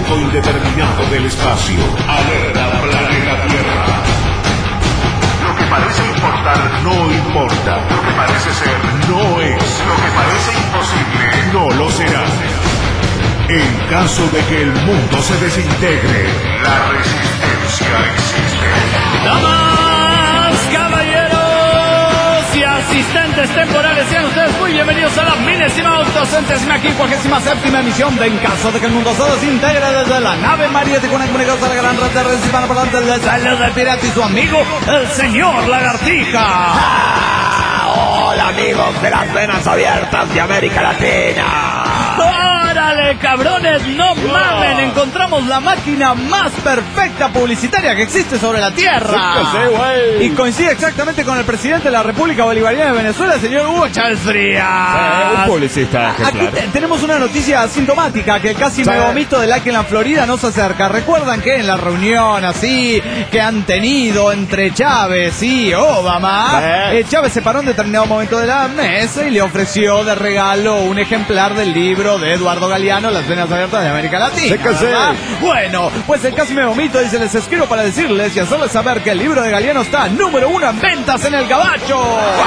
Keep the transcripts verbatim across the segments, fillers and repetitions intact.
punto indeterminado del espacio. Alerta planeta Tierra. Lo que parece importar no importa. Lo que parece ser no es. Lo que parece imposible no lo será. En caso de que el mundo se desintegre, la resistencia existe. Damas, caballeros y asistentes temporales, sean ustedes muy bienvenidos a la milésima autocentésima quincuagésima séptima emisión de En caso de que el mundo se desintegre, desde la nave marítima comunicados a la gran red de redes hispanoparlantes del saludo del pirata y su amigo, el señor Lagartija. ¡Ah! ¡Hola, amigos de las venas abiertas de América Latina! ¡Órale, cabrones! ¡No mamen! Encontramos la máquina más perfecta publicitaria que existe sobre la Tierra. Sí, sí, y coincide exactamente con el presidente de la República Bolivariana de Venezuela, el señor Hugo Chávez Frías. Eh, un publicista ejemplar. Aquí te- tenemos una noticia sintomática, que casi Sí. me vomito de la que en la Florida no se acerca. ¿Recuerdan que en la reunión así que han tenido entre Chávez y Obama, Sí. eh, Chávez se paró en determinado momento de la mesa y le ofreció de regalo un ejemplar del libro de Eduardo Galeano, Las venas abiertas de América Latina? Sí que sí. ¿Verdad? Bueno, pues el casi me vomito dice: les escribo para decirles y hacerles saber que el libro de Galeano está número uno en ventas en el Gabacho.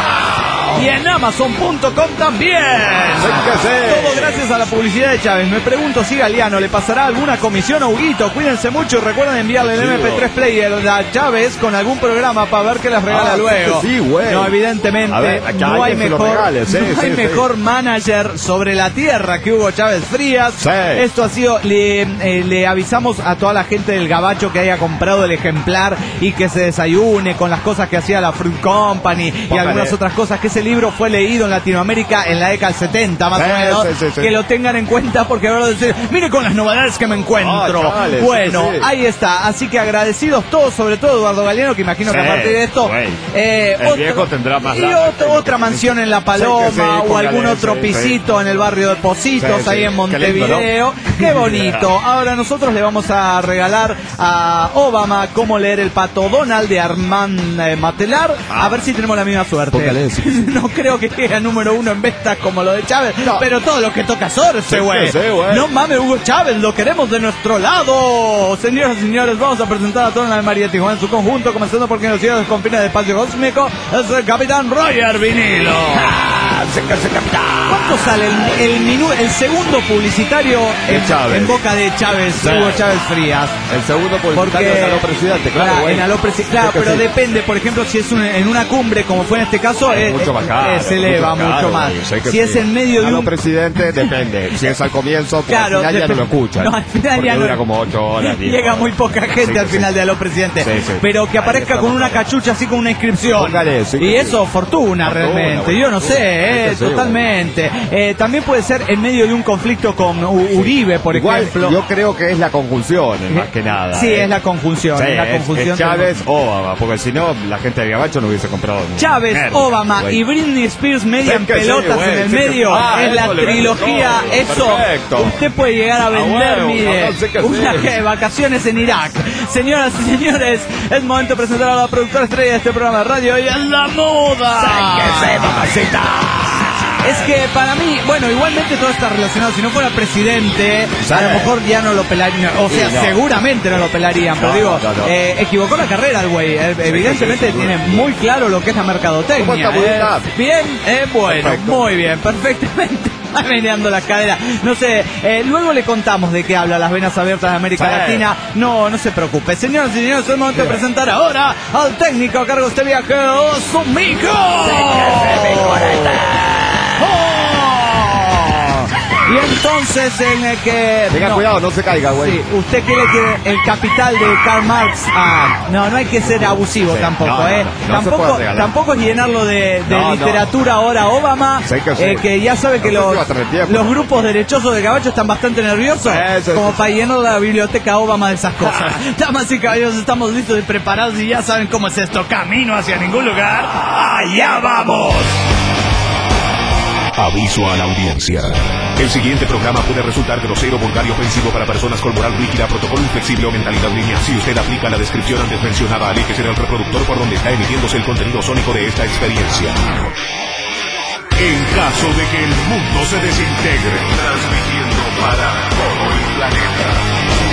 ¡Wow! Y en Amazon punto com también. Sí que sí. Todo gracias a la publicidad de Chávez. Me pregunto si Galeano le pasará alguna comisión a Huguito. Cuídense mucho y recuerden enviarle el Sí, eme pe tres player a Chávez con algún programa para ver qué les regala Ah, luego. sí, güey. No, evidentemente, A ver, acá no hay alguien se lo mejor, regale. Sí, no hay sí, mejor sí. manager sobre la tierra que Hugo Chávez Frías. Sí. Esto ha sido, le, eh, le avisamos a toda la gente del Gabacho que haya comprado el ejemplar y que se desayune con las cosas que hacía la Fruit Company y Póngale. algunas otras cosas, que ese libro fue leído en Latinoamérica en la década del setenta, más Sí, o menos. sí, sí, sí. Que lo tengan en cuenta, porque ahora decir, mire con las novedades que me encuentro. Ah, chale, bueno, sí, sí. ahí está. Así que agradecidos todos, sobre todo Eduardo Galeano, que imagino que Sí, a partir de esto, güey. eh, El viejo tendrá más y lana, otro- pero- otra mansión en La Paloma, Sí, sí, o póngale, algún otro sí, pisito sí. en el barrio de Positos, Sí, ahí sí. en Qué Montevideo. lindo, Qué bonito. Ahora nosotros le vamos a regalar a Obama Cómo leer el pato Donald de Armand eh, Matelar. Ah. A ver si tenemos la misma suerte. Póngale, sí, sí. No creo que llegue a número uno en ventas como lo de Chávez, No. pero todo lo que toca sorte, Sí, güey. sí, güey. No mames, Hugo Chávez, lo queremos de nuestro lado. Señoras y señores, vamos a presentar a toda la María Tijuana en su conjunto, comenzando porque nos ciudades con fines de espacio cósmico, es el Capitán Roger Vinilo. Ah, sí que sí, capitán. ¿Cuánto sale el, el, minu- el segundo publicitario en, De Chávez. en boca de Chávez, Sí. Hugo Chávez Frías? El segundo publicitario Porque es Aló Presidente, claro, claro, güey. en Aló Presi- claro, Sí que pero sí. depende, por ejemplo, si es un- en una cumbre como fue en este caso, Es eh, mucho más eh, caro, eh, se eleva mucho mucho, caro, más. güey, sé que Si sí. es en medio de Aló un Presidente, depende. Si es al comienzo, pues Claro, al final ya no dep- lo escuchan. no, al final porque ya no- dura como ocho horas. diez llega horas. muy poca gente Sí, al sí, final sí. de Aló Presidente, Sí, sí. pero que Ahí aparezca estamos con una hablando. cachucha así con una inscripción. Póngale, sí, y sí, eso, sí. fortuna, Fortuna, realmente. güey. Yo no sé, eh, Sí, sí, totalmente. Eh, también puede ser en medio de un conflicto con U- Uribe, por Igual, ejemplo. yo creo que es la conjunción, eh, más que nada. Sí, eh. es la conjunción. Sí, es la es- conjunción es Chávez Obama, porque si no, la gente de Gabacho no hubiese comprado. ni Chávez, mierda, Obama güey. y Britney Spears media Sí en que sí, pelotas güey, en el sí que- medio. Ah, es la eso le vende trilogía. todo, Eso perfecto. usted puede llegar a vender, huevo, mire, no, sí que una sí. que vacaciones en Irak. Señoras y señores, es momento de presentar a la productora estrella de este programa de radio y a la moda. ¡Sáquese, mamacita! Es que para mí, bueno, igualmente todo está relacionado. Si no fuera presidente, Sí. a lo mejor ya no lo pelarían. O sea, Sí, no. seguramente no lo pelarían. Pero No, digo, no, no. eh, equivocó la carrera el güey. Eh, evidentemente sí, sí, tiene sí. muy claro lo que es la mercadotecnia. ¿Cómo está, eh. Budita? Bien, eh, bueno, Perfecto. muy bien, perfectamente. Va meneando la cadera. No sé, eh, luego le contamos de qué habla Las Venas Abiertas de América Sí. Latina. No, no se preocupe. Señoras y señores, es el momento de presentar ahora al técnico a cargo de este viaje, Sumico. Y entonces en el que... Tenga no. cuidado, no se caiga, güey. Sí, usted quiere que el capital de Karl Marx... Ah, no, no hay que ser abusivo Sí, tampoco, no, no, ¿eh? no, no se tampoco, puede regalar. tampoco es llenarlo de, de No, no. literatura ahora Obama, Sí que sí. eh, que ya sabe que No sé los, si va a tener tiempo. los grupos derechosos de Gabacho están bastante nerviosos, Sí, sí, como sí, para llenar la biblioteca Obama de esas cosas. Damas y caballeros, estamos listos y preparados y ya saben cómo es esto. Camino hacia ningún lugar. ¡Allá vamos! Aviso a la audiencia. El siguiente programa puede resultar grosero, vulgar y ofensivo para personas con moral rígida, protocolo inflexible o mentalidad lineal. Si usted aplica la descripción antes mencionada, aléjese del reproductor por donde está emitiéndose el contenido sónico de esta experiencia. En caso de que el mundo se desintegre, transmitiendo para todo el planeta.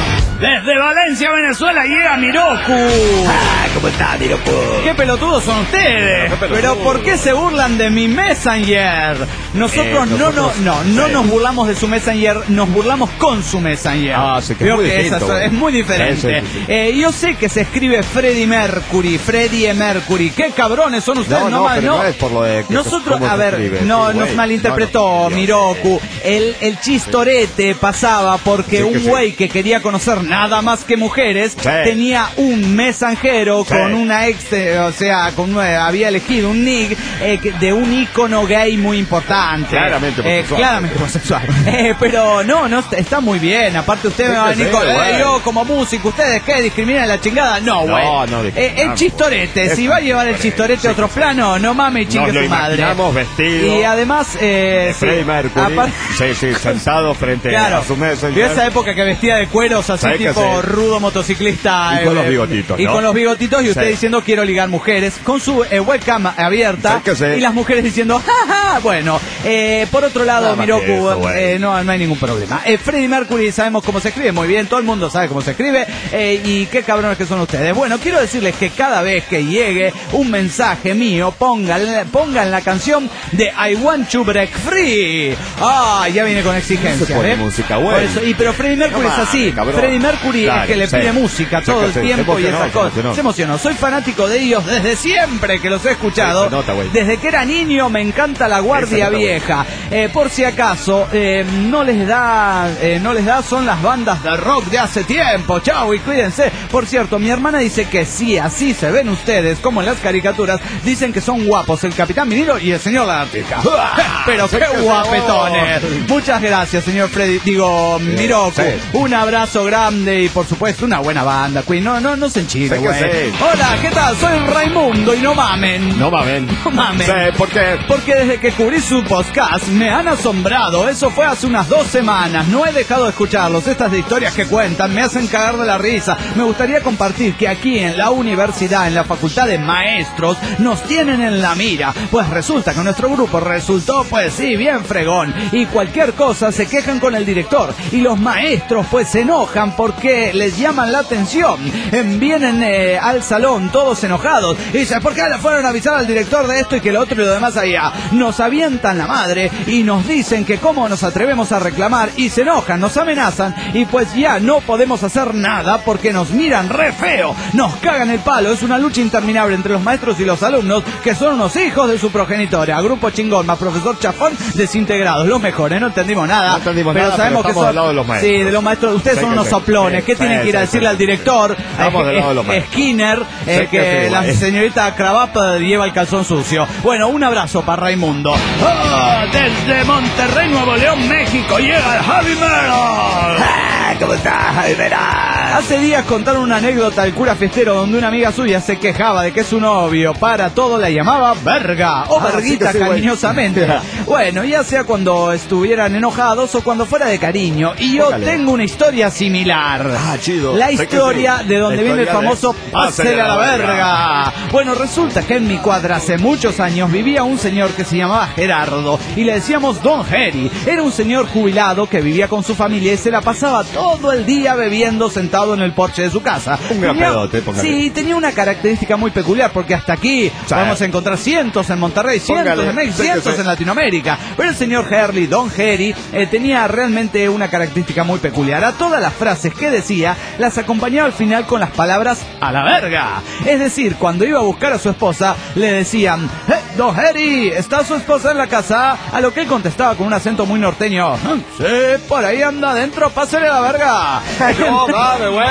Desde Valencia, Venezuela, llega Miroku. Ah, ¿cómo está, Miroku? ¡Qué pelotudos son ustedes! Qué pelotudo. Pero ¿por qué se burlan de mi Messenger? Nosotros, Eh, no, nosotros- no, no, no sí. nos burlamos de su Messenger, nos burlamos con su Messenger. Ah, sí, que es Creo muy que distinto, esa- güey. es muy diferente. Sí, sí, sí. Eh, yo sé que se escribe Freddie Mercury, Freddie Mercury. ¡Qué cabrones son ustedes! No, no, ma- pero no es por lo de que- Nosotros, cómo a se ver, escribe, no, sí, nos güey. malinterpretó, No, no, Miroku. El, el chistorete pasaba porque Sí, que un sí. güey que quería conocer nada más que mujeres Sí. tenía un mensajero Sí. con una ex, eh, o sea, con una- había elegido un nick eh, que- de un ícono gay muy importante. Claramente Eh, homosexual. claramente homosexual. Eh, pero no, no, está- está muy bien. Aparte usted Sí, me va a que venir sí, con, eh, güey. yo como músico, ¿ustedes qué? ¿Discriminan la chingada? No, No, güey. no Eh, el discriminamos. chistorete, si va a llevar el chistorete a otro plano, no mames y chingue Nos lo su madre. imaginamos vestido Y además, eh, de sí, Freddie Mercury. aparte- Sí, sí, sentado frente Claro, a su mesa. vio esa época que vestía de cueros así ¿Sabes qué tipo hace? rudo motociclista. Y con eh, los bigotitos, Y ¿no? con los bigotitos y usted Sí. diciendo quiero ligar mujeres, con su eh, webcam abierta. ¿Sabes qué hace? Y las mujeres diciendo, jaja. Bueno, eh, por otro lado, Nada más que Miroku, eso, güey. eh, no, no hay ningún problema. Eh, Freddie Mercury sabemos cómo se escribe muy bien, todo el mundo sabe cómo se escribe. eh, y qué cabrones que son ustedes. Bueno, quiero decirles que cada vez que llegue un mensaje mío, pongan, pongan la canción de I Want to Break Free. Ah, ya viene con exigencias. Se pone ¿eh? música, Por güey. eso- y pero Freddie Mercury No es así. mames, cabrón. Freddie Mercury Claro, es que le sí. pide música Sí, todo que el sí. tiempo Se y emocionó, esas se cosas. emocionó. Se emocionó. Soy fanático de ellos desde siempre que los he escuchado. Sí, se nota, güey. Desde que era niño me encanta la Guardia Sí, se nota, güey. Vieja. Eh, por si acaso eh, no les da, eh, no les da, son las bandas de rock de hace tiempo. Chau y cuídense. Por cierto, mi hermana dice que sí, así se ven ustedes, como en las caricaturas, dicen que son guapos el Capitán Vinilo y el señor Lagartija. Pero qué guapetones. Muchas gracias, señor Freddy. Digo, Miroku. sí. Un abrazo grande y por supuesto una buena banda, Queen. No, no, no se enchile, Sí que güey. sí. Hola, ¿qué tal? Soy Raimundo y no mamen. No mamen. No mamen. Sí, ¿por qué? Porque desde que cubrí su podcast me han asombrado. Eso fue hace unas dos semanas. No he dejado de escucharlos. Estas historias que cuentan me hacen cagar de la risa. Me gustaría compartir que aquí en la universidad, en la facultad de maestros, nos tienen en la mira. Pues resulta que nuestro grupo resultó, pues sí, bien fregón. Y cualquier cosa se quejan con el director. Y los maestros pues se enojan porque les llaman la atención. Eh, Vienen eh, al salón todos enojados. Y dicen, ¿por qué le fueron a avisar al director de esto y que lo otro y lo demás allá? Nos avientan la madre y nos dicen que cómo nos atrevemos a reclamar y se enojan, nos amenazan y pues ya no podemos hacer nada porque nos miran re feo, nos cagan el palo. Es una lucha interminable entre los maestros y los alumnos que son unos hijos de su progenitora. Grupo chingón más profesor chafón desintegrados, los mejores, no entendimos nada. No entendimos pero nada, sabemos pero que estamos son del lado de los maestros. Sí, de los maestros. Ustedes Sí, son que unos sí. soplones. Sí, ¿Qué tienen sí, que ir a sí, decirle sí. al director? Estamos Eh, del lado de los eh, maestros. Skinner, eh, Sí, que que sí, la güey. señorita Cravapa lleva el calzón sucio. Bueno, un abrazo para Raimundo. Ah, desde Monterrey, Nuevo León, México, llega el Javi Mero. Ah, ¿cómo estás, Javi Mera? Hace días contaron una anécdota al cura fiestero donde una amiga suya se quejaba de que su novio para todo la llamaba verga o Ah, verguita sí que sí, güey. cariñosamente. Bueno, ya sea cuando estuvieran enojados o cuando fuera de cariño. Y yo Póngale. tengo una historia similar. Ah, chido. La Sé que historia sí. de donde La viene el historia de famoso pásele a la verga. Bueno, resulta que en mi cuadra hace muchos años vivía un señor que se llamaba Gerardo y le decíamos Don Geri. Era un señor jubilado que vivía con su familia y se la pasaba todo el día bebiendo sentado en el porche de su casa. Un gran Tenía- pedote, póngale. Sí, tenía una característica muy peculiar porque hasta aquí Sí. podemos encontrar cientos en Monterrey, cientos Póngale. en México, Sí que cientos sí. en Latinoamérica. Pero el señor Herley, Don Geri, eh, tenía realmente una característica muy peculiar. A todas las frases que decía, las acompañaba al final con las palabras a la verga. Es decir, cuando iba a buscar a su esposa, le decían, "Eh, Don Geri, ¿está su esposa en la casa?" A lo que él contestaba con un acento muy norteño, "Mm, sí, por ahí anda adentro, pásale a la verga." No, dame, güey.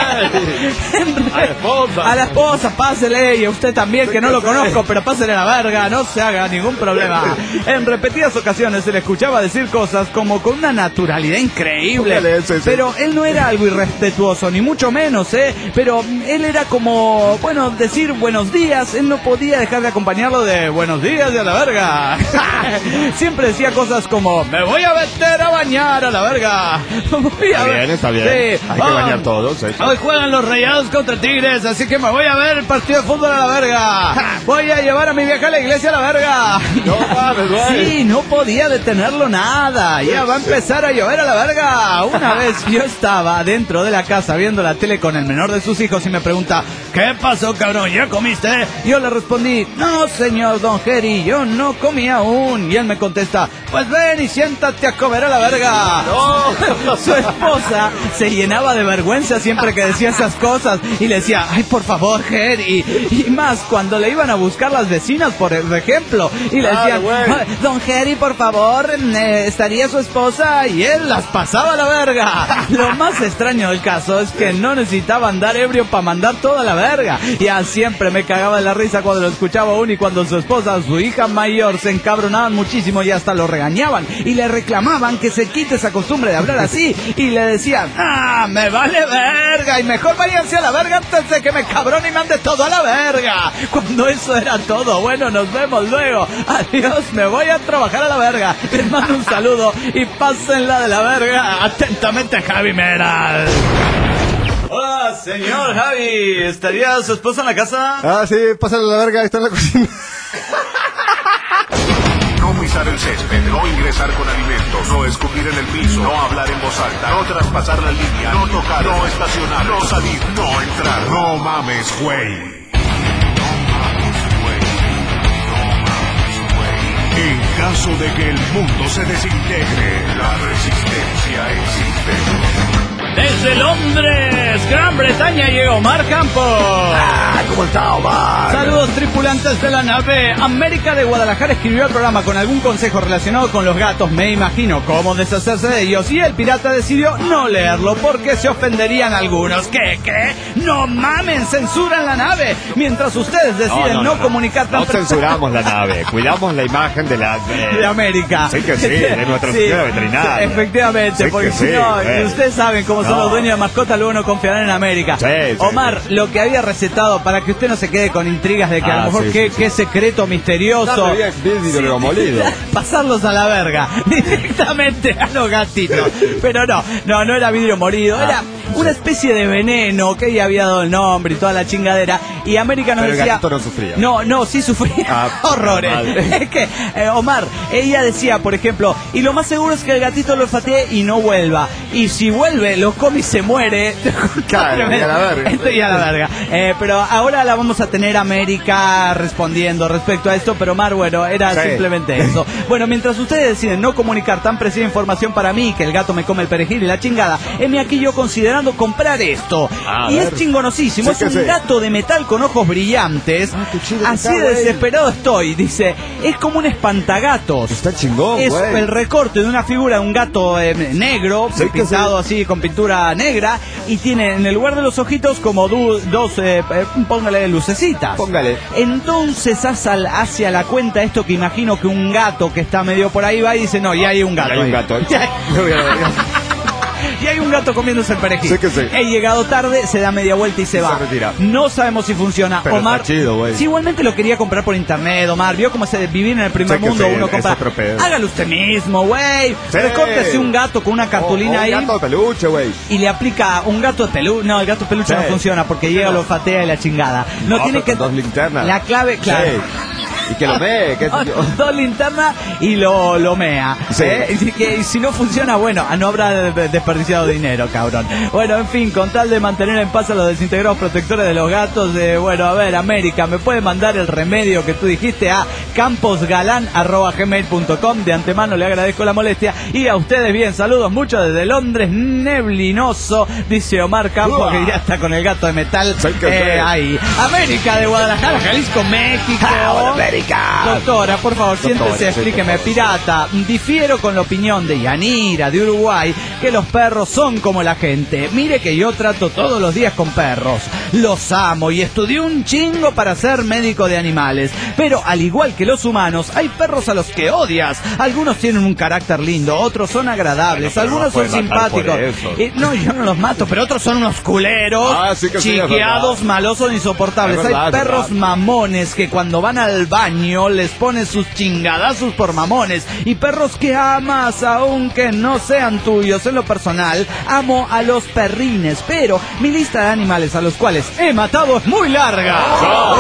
A la esposa. A la esposa, pásele, y a usted también, que no lo conozco, pero pásele la verga, no se haga ningún problema. En repetidas ocasiones se le escuchaba decir cosas como con una naturalidad increíble. Póngale ese, sí. Pero él no era algo irrespetuoso, ni mucho menos, ¿eh? Pero él era como, bueno, decir buenos días, él no podía dejar de acompañarlo de buenos días. días y a la verga. Siempre decía cosas como, me voy a meter a bañar a la verga. Voy a Está ver- bien, está bien. Sí. Hay que Ah, bañar todos. ¿eh? Hoy juegan los Rayados contra Tigres, así que me voy a ver el partido de fútbol a la verga. Voy a llevar a mi vieja a la iglesia a la verga. No mames, güey. Sí, no podía detenerlo nada. Ya va a empezar a llover a la verga. Una vez yo estaba dentro de la casa viendo la tele con el menor de sus hijos y me pregunta, ¿qué pasó, cabrón? ¿Ya comiste? Yo le respondí, no, señor Don Jerry, yo no comí aún. Y él me contesta, pues ven y siéntate a comer a la verga. No. Su esposa se llenaba de vergüenza siempre que decía esas cosas y le decía, ay, por favor, Jerry. Y más cuando le iban a buscar las vecinas, por ejemplo, y le Claro, decían, güey. "Ay, Don Jerry, por favor, eh, estaría su esposa", y él las pasaba a la verga. Lo más extraño del caso es que no necesitaba andar ebrio para mandar toda la verga. Ya siempre me cagaba de la risa cuando lo escuchaba aún y cuando su esposa, su hija mayor, se encabronaban muchísimo y hasta lo regañaban y le reclamaban que se quite esa costumbre de hablar así y le decían, ah, me vale verga y mejor váyanse a la verga antes de que me cabrón y mande todo a la verga. Cuando eso era todo, bueno, nos vemos luego. Adiós, me voy a trabajar a la verga. Les mando un saludo y pásenla de la verga. Atentamente, Javi Meral. Hola, señor Javi. ¿Estaría su esposa en la casa? Ah, sí, pásale la verga, está en la cocina. No pisar el césped, no ingresar con alimentos, no escupir en el piso, no hablar en voz alta, no traspasar la línea, no tocar, no estacionar, no salir, no entrar. No mames, güey. En caso de que el mundo se desintegre, la resistencia existe. Desde Londres, Gran Bretaña, llegó Omar Campos. Ah, ¿cómo está, Omar? Saludos, tripulantes de la nave. América de Guadalajara escribió el programa con algún consejo relacionado con los gatos. Me imagino cómo deshacerse de ellos. Y el pirata decidió no leerlo porque se ofenderían algunos. ¿Qué? ¿Qué? ¡No mamen! ¡Censuran la nave! Mientras ustedes deciden no, comunicar tan No censuramos la nave, cuidamos la imagen de la... De, de América. Sí que sí, de nuestra Sí, sociedad veterinaria. efectivamente, Sí porque que si sí, no, eh. ustedes saben cómo son No. los dueños de mascotas, luego no confiarán en América. Sí, sí, Omar, sí. lo que había recetado, para que usted no se quede con intrigas de que a Ah, lo mejor sí, qué, sí, qué sí. secreto misterioso. Dame bien, bien vidrio molido. Pasarlos a la verga, directamente a los gatitos. Pero no, no, no era vidrio molido, Ah, era una especie de veneno que ella había dado el nombre y toda la chingadera. Y América nos Pero el decía... gatito no sufría. No, no, sí sufría. Ah, horrores. madre. Es que, eh, Omar, ella decía, por ejemplo, y lo más seguro es que el gatito lo olfatee y no vuelva. Y si vuelve, lo come y se muere. Claro, y a la verga. Esto y a la verga. Eh, pero ahora la vamos a tener América respondiendo respecto a esto, pero Omar, bueno, era Sí. simplemente eso. Bueno, mientras ustedes deciden no comunicar tan precisa información para mí, que el gato me come el perejil y la chingada, heme aquí yo considerando comprar esto. A y ver. es chingonosísimo, Sí es que un sí. gato de metal con ojos brillantes. Ah, qué chido que Así está, de güey. desesperado estoy, dice, es como un espantagatos. Está chingón, Es güey. el recorte de una figura de un gato eh, negro, Sí que pintado así con pintura negra, y tiene en el lugar de los ojitos como du- dos, eh, eh, póngale lucecitas. Póngale. Entonces hacia, hacia la cuenta esto que imagino que un gato que está medio por ahí va y dice, no, ya hay un gato. Hay un ahí. gato. Ya hay- Me voy a la verga. Y hay un gato comiéndose el perejil. Sí que sí. He llegado tarde, se da media vuelta y se, Se va. retira. No sabemos si funciona. Pero Omar, está chido, güey. si igualmente lo quería comprar por internet, Omar, vio cómo se vivir en el primer Sí que mundo, sí, uno es compra. otro pedo. Hágalo usted mismo, güey. Sí. Recórtese un gato con una cartulina O- o ahí. Un gato de peluche, güey. Y le aplica un gato de peluche. No, el gato de peluche Sí. no funciona porque llega, lo olfatea y la chingada. No, No, tiene pero que. con dos linternas. La clave, claro. Sí. Y que lo ve, que Dos, dos linternas y lo, lo mea. Sí. ¿eh? Y que y si no funciona, bueno, no habrá de- desperdiciado dinero, cabrón. Bueno, en fin, con tal de mantener en paz a los desintegrados protectores de los gatos, de, bueno, a ver, América, ¿me puede mandar el remedio que tú dijiste a camposgalan arroba gmail punto com? De antemano le agradezco la molestia. Y a ustedes, bien, saludos mucho desde Londres, neblinoso, dice Omar Campos, Uah. que ya está con el gato de metal. Sí que eh, sí. ahí. América de Guadalajara, Jalisco, México. Ah, América. Doctora, por favor, Doctora, siéntese, sí, explíqueme, por favor. pirata. Difiero con la opinión de Yanira, de Uruguay, que los perros son como la gente. Mire que yo trato todos los días con perros. Los amo y estudié un chingo para ser médico de animales. Pero al igual que los humanos, hay perros a los que odias. Algunos tienen un carácter lindo, otros son agradables, Bueno, pero algunos no son puedes matar por simpáticos. eso. Y, no, yo no los mato, pero otros son unos culeros, Ah, sí que sí, es chiqueados, verdad. malosos, insoportables. Es verdad, hay es perros verdad. mamones que cuando van al baño baño les pone sus chingadazos por mamones. Y perros que amas aunque no sean tuyos. En lo personal, amo a los perrines, pero mi lista de animales a los cuales he matado es muy larga. Oh.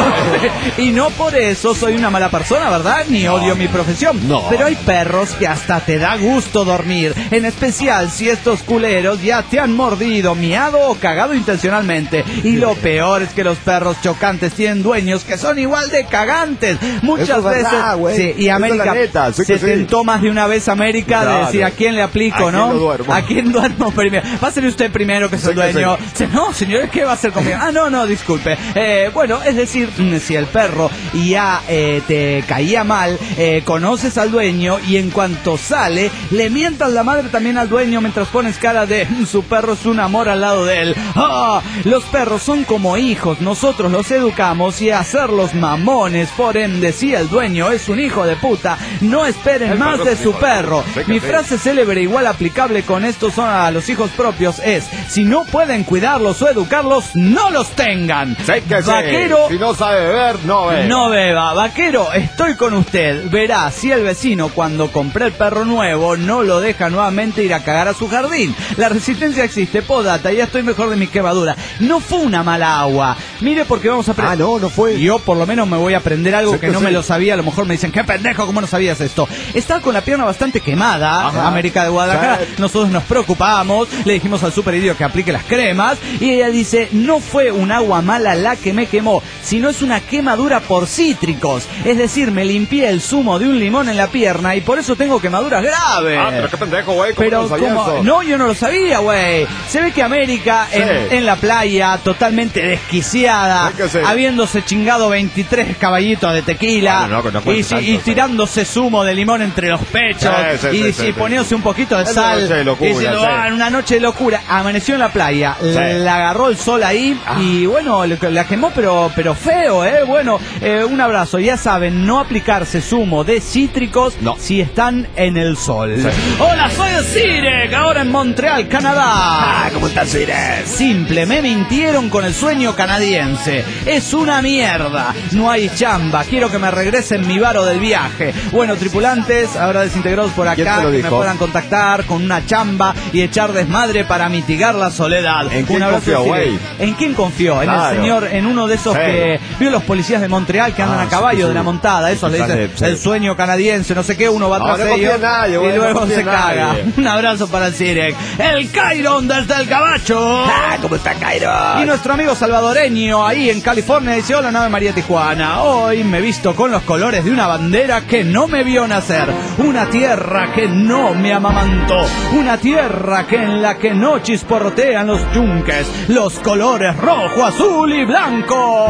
Y no por eso soy una mala persona, ¿verdad? Ni odio no. mi profesión. No. Pero hay perros que hasta te da gusto dormir. En especial si estos culeros ya te han mordido, miado o cagado intencionalmente. Y lo peor es que los perros chocantes tienen dueños que son igual de cagantes. Muchas Eso veces. Verdad, sí, y América neta, sí se sí. tentó más de una vez América claro. de decir a quién le aplico, ¿A ¿no? quién lo duermo? ¿A quién duermo primero? Va a ser usted primero que es el dueño. Sí. No, señores, ¿qué va a hacer conmigo? Ah, no, no, disculpe. Eh, bueno, es decir, si el perro ya eh, te caía mal, eh, conoces al dueño y en cuanto sale, le mientas la madre también al dueño mientras pones cara de su perro es un amor al lado de él. ¡Ah! Los perros son como hijos, nosotros los educamos y a hacerlos mamones, por ende, si el dueño es un hijo de puta, no esperen el más de su perro. Mi frase célebre igual aplicable con estos son a los hijos propios es, si no pueden cuidarlos o educarlos, no los tengan. Sí que Vaquero, sí. Si no sabe beber, no beba. No beba. Vaquero, estoy con usted. Verá si el vecino cuando compré el perro nuevo no lo deja nuevamente ir a cagar a su jardín. La resistencia existe, podata, ya estoy mejor de mi quemadura. No fue una mala agua. Mire porque vamos a aprender. Ah, no, no fue. Yo por lo menos me voy a aprender algo sí que, que no sí. me lo sabía. A lo mejor me dicen, qué pendejo, ¿cómo no sabías esto? Estaba con la pierna bastante quemada. Ajá. América de Guadalajara. Sí. Nosotros nos preocupamos. Le dijimos al super idiota que aplique las cremas. Y ella dice, no fue un agua mala la que me quemó, sino es una quemadura por cítricos. Es decir, me limpié el zumo de un limón en la pierna y por eso tengo quemaduras graves. Ah, pero qué pendejo, güey. ¿Cómo pero no sabías como... eso? No, yo no lo sabía, güey. Se ve que América sí. en, en la playa, totalmente desquiciada, sí. habiéndose chingado veintitrés caballitos de tequila bueno, no, no y, tanto, y tirándose zumo de limón entre los pechos sí, sí, y, sí, sí, y sí, poniéndose un poquito de sal de locura, y diciendo, sí. ah, una noche de locura. Amaneció en la playa, sí. la agarró el sol ahí ah. y bueno, la quemó pero, pero feo, eh. Bueno, eh, un abrazo. Ya saben, no aplicarse zumo de cítricos no. si están en el sol. Sí. Hola, soy Sirek, ahora en Montreal, Canadá. Ah, ¿cómo estás, Sirek? Simple, me mintieron con el sueño canadiense. Es una mierda. No hay chamba. Quiero que me regresen mi varo del viaje. Bueno, tripulantes, ahora desintegrados por acá, que me puedan contactar con una chamba y echar desmadre para mitigar la soledad. ¿En quién confió, güey? ¿En quién confió? Claro. En el señor, en uno de esos sí. que vio los policías de Montreal que andan ah, a caballo sí, sí. de la montada. Eso sí, le dicen sí. el sueño canadiense, no sé qué, uno va no, tras no ellos nadie, y luego no se caga. Nadie. Un abrazo para el Sirek. El Cairon desde el Gabacho. Ah, ¿cómo está Cairon? Y nuestro amigo salvadoreño ahí en California dice, hola nave María Tijuana. Hoy me he visto con los colores de una bandera que no me vio nacer. Una tierra que no me amamantó. Una tierra que en la que no chisporrotean los yunques. Los colores rojo, azul y blanco.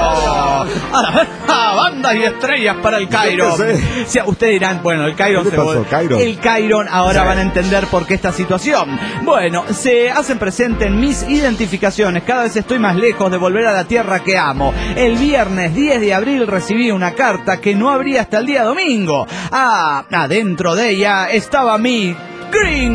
A la vez, bandas y estrellas para el Cairon. O sea, ustedes dirán, bueno, el Cairon se pasó, Cairon? El Cairon ahora sí. van a entender por qué esta situación. Bueno, se hacen presente en mis identificaciones. Cada vez estoy más lejos de volver a la tierra que amo. El viernes diez de abril recibí una carta que no abría hasta el día domingo. Ah, adentro de ella estaba mi Green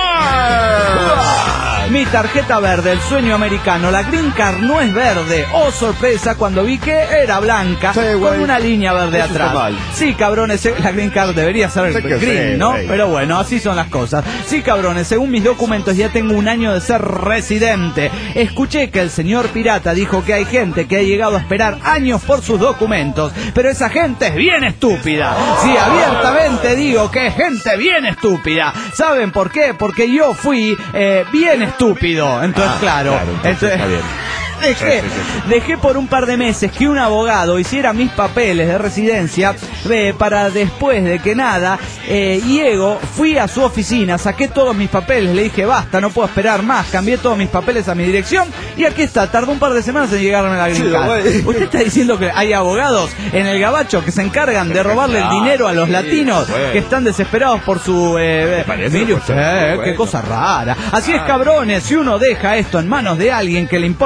Card. Mi tarjeta verde, el sueño americano. La Green Card no es verde. Oh, sorpresa, cuando vi que era blanca, sí, con una línea verde eso atrás. Sí, cabrones, la Green Card debería ser el green, sí, ¿no? Wey. Pero bueno, así son las cosas. Sí, cabrones, según mis documentos ya tengo un año de ser residente. Escuché que el señor pirata dijo que hay gente que ha llegado a esperar años por sus documentos, pero esa gente es bien estúpida. Sí, abiertamente digo que es gente bien estúpida. ¿Saben por qué? Porque yo fui eh, bien estúpido. Estúpido, entonces ah, claro, claro entonces, entonces está bien. Dejé, sí, sí, sí. dejé por un par de meses que un abogado hiciera mis papeles de residencia eh, para después de que nada, eh, llego, fui a su oficina, saqué todos mis papeles, le dije basta, no puedo esperar más, cambié todos mis papeles a mi dirección y aquí está, tardó un par de semanas en llegar a la Green Card. Sí, ¿usted está diciendo que hay abogados en el Gabacho que se encargan de robarle el dinero a los latinos sí, que están desesperados por su... Eh, mire usted, eh, qué cosa rara. Así es, cabrones, si uno deja esto en manos de alguien que le importa una vez,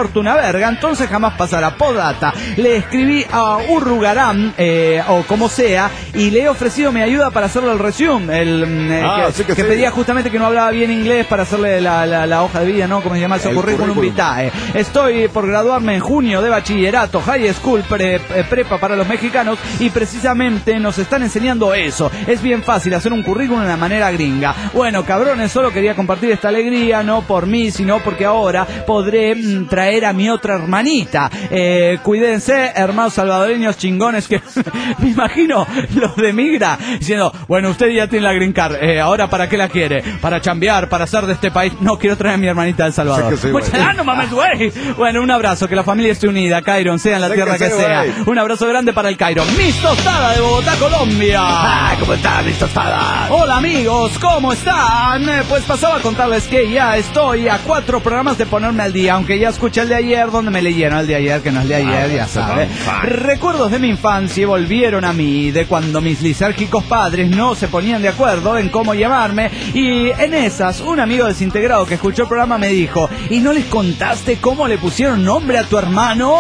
verga, entonces jamás pasará. Podata, le escribí a Urrugaram, eh, o como sea, y le he ofrecido mi ayuda para hacerle el resume, el, eh, Ah, que, sí que que sí. pedía justamente que no hablaba bien inglés para hacerle la, la, la hoja de vida, ¿no? Como se llama eso, El currículum currículum. vitae. Estoy por graduarme en junio de bachillerato, high school, pre, prepa para los mexicanos, y precisamente nos están enseñando eso. Es bien fácil hacer un currículum de la manera gringa. Bueno, cabrones, solo quería compartir esta alegría, no por mí, sino porque ahora podré mm, traer a mi otra hermanita. Eh, cuídense, hermanos salvadoreños chingones, que me imagino los de Migra diciendo, bueno, usted ya tiene la green card, eh, ahora ¿para qué la quiere? Para chambear, para ser de este país. No, quiero traer a mi hermanita de El Salvador. Sí que sí, Muchas- güey. ah, no mames, güey. Bueno, un abrazo, que la familia esté unida, Cairon, sea en la Sí tierra que que sí, sea. güey. Un abrazo grande para el Cairo. Miss Tostada de Bogotá, Colombia. Ah, ¿cómo están mis tostadas? Hola amigos, ¿cómo están? Eh, Pues pasaba a contarles que ya estoy a cuatro programas de ponerme al día, aunque ya escuché el de ayer donde me leyeron el de ayer, que no es de ayer, ya sabe. Recuerdos de mi infancia volvieron a mí, de cuando mis lisérgicos padres no se ponían de acuerdo en cómo llamarme, y en esas, un amigo desintegrado que escuchó el programa me dijo, ¿y no les contaste cómo le pusieron nombre a tu hermano?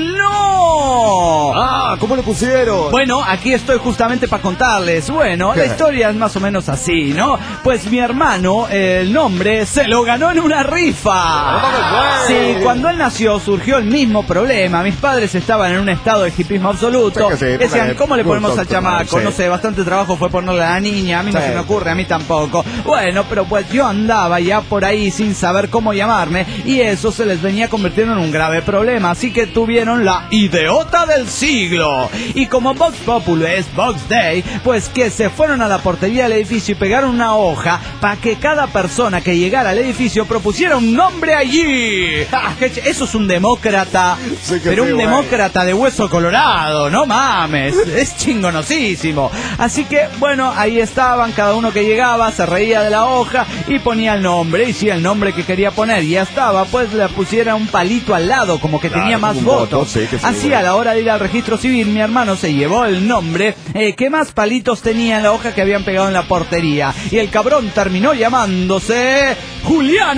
¡No! Ah, ¿cómo le pusieron? Bueno, aquí estoy justamente para contarles. Bueno, la historia es más o menos así, ¿no? Pues mi hermano, el nombre, se lo ganó en una rifa. Sí, cuando él nació surgió el mismo problema. Mis padres estaban en un estado de hipismo absoluto. Sí que sí, Decían, póngale ¿cómo le ponemos gusto al a tu madre? chamaco? Sí. No sé, bastante trabajo fue ponerle a la niña. A mí no Sí. se me ocurre, a mí tampoco. Bueno, pero pues yo andaba ya por ahí sin saber cómo llamarme, y eso se les venía convirtiendo en un grave problema. Así que tuvieron la idiota del siglo. Y como Vox Populi es Vox Day, pues que se fueron a la portería del edificio y pegaron una hoja para que cada persona que llegara al edificio propusiera un nombre allí. ¡Ja! Que ch- Eso es un demócrata, Sí que pero sí, un güey. demócrata de hueso colorado, no mames, es chingonosísimo. Así que, bueno, ahí estaban, cada uno que llegaba se reía de la hoja y ponía el nombre, y si el nombre que quería poner ya estaba, pues le pusiera un palito al lado, como que Claro, tenía más un voto, votos. sí que sí, Así güey. a la hora de ir al registro civil, mi hermano se llevó el nombre eh, que más palitos tenía en la hoja que habían pegado en la portería, y el cabrón terminó llamándose Julián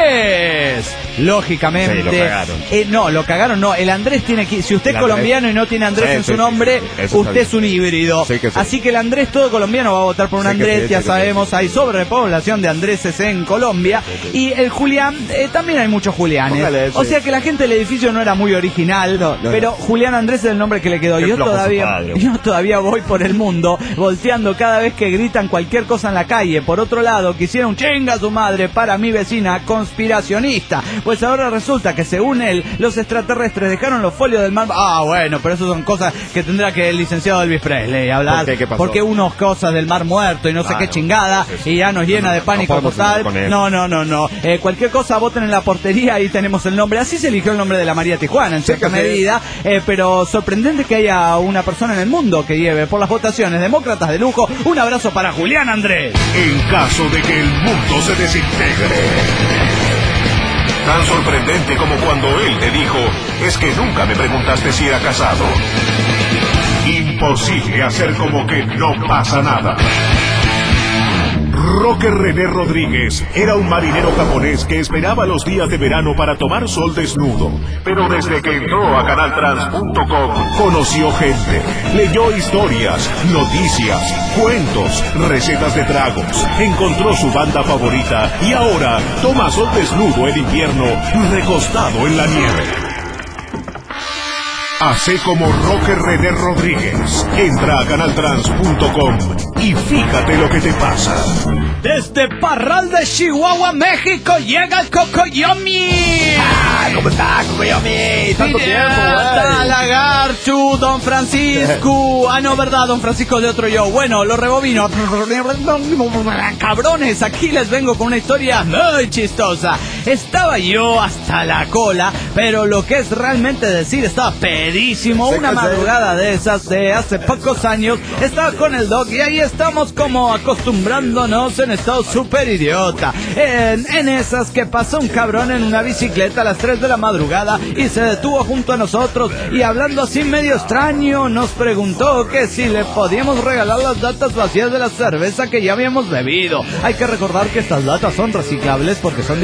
Andrés. Lógicamente. Sí, lo cagaron. Eh, no, lo cagaron, no. El Andrés tiene que. Si usted El es colombiano y no tiene Andrés Sí, en sí, su nombre, sí, sí, eso usted está es un bien. híbrido. Sí que sí. Así que el Andrés todo colombiano va a votar por un Sí que Andrés, sí, ya sí que sabemos, sí. hay sobrepoblación de Andréses en Colombia. Y el Julián, eh, también hay muchos Julianes. Póngale ese. O sea que la gente del edificio no era muy original, No, no, pero no. Julián Andrés es el nombre que le quedó. Qué Yo flojo su todavía, padre. yo todavía voy por el mundo volteando cada vez que gritan cualquier cosa en la calle. Por otro lado, quisiera un chinga a su madre para mi vecina conspiracionista. Pues ahora resulta que según él, los extraterrestres dejaron los folios del mar. Ah, bueno, pero eso son cosas que tendrá que el licenciado Elvis Presley hablar. ¿Por qué? ¿Qué pasó? Porque unos cosas del mar muerto y no sé Claro. qué chingada, Sí, sí. y ya nos llena No, de no, pánico no podemos total. hablar con él. No, no, no, no. Eh, cualquier cosa voten en la portería y tenemos el nombre. Así se eligió el nombre de la María Tijuana en Sí, cierta que sí. medida, eh, pero sorprendente que haya una persona en el mundo que lleve por las votaciones demócratas de lujo. Un abrazo para Julián Andrés. En caso de que el mundo se desintegre. Tan sorprendente como cuando él te dijo, es que nunca me preguntaste si era casado. Imposible hacer como que no pasa nada. Roque René Rodríguez era un marinero japonés que esperaba los días de verano para tomar sol desnudo. Pero desde que entró a canal trans punto com conoció gente, leyó historias, noticias, cuentos, recetas de tragos, encontró su banda favorita y ahora toma sol desnudo en invierno recostado en la nieve. Hace como Roque René Rodríguez. Entra a canal trans punto com y fíjate lo que te pasa. Desde Parral de Chihuahua, México, llega el Cocoyomi. Ah, ¿cómo está, Cocoyomi? Tanto tiempo, Está güey. Lagarchu, Don Francisco. Ah, no, verdad, Don Francisco de otro yo. Bueno, lo rebobino. Cabrones, aquí les vengo con una historia muy chistosa. Estaba yo hasta la cola, pero lo que es realmente decir, estaba pedísimo. Sí, Una que sí. madrugada de esas de hace pocos años, estaba con el Doc y ahí estamos como acostumbrándonos en estado súper idiota. En, en esas que pasó un cabrón en una bicicleta a las tres de la madrugada y se detuvo junto a nosotros y hablando así medio extraño nos preguntó que si le podíamos regalar las latas vacías de la cerveza que ya habíamos bebido. Hay que recordar que estas latas son reciclables porque son de aluminio y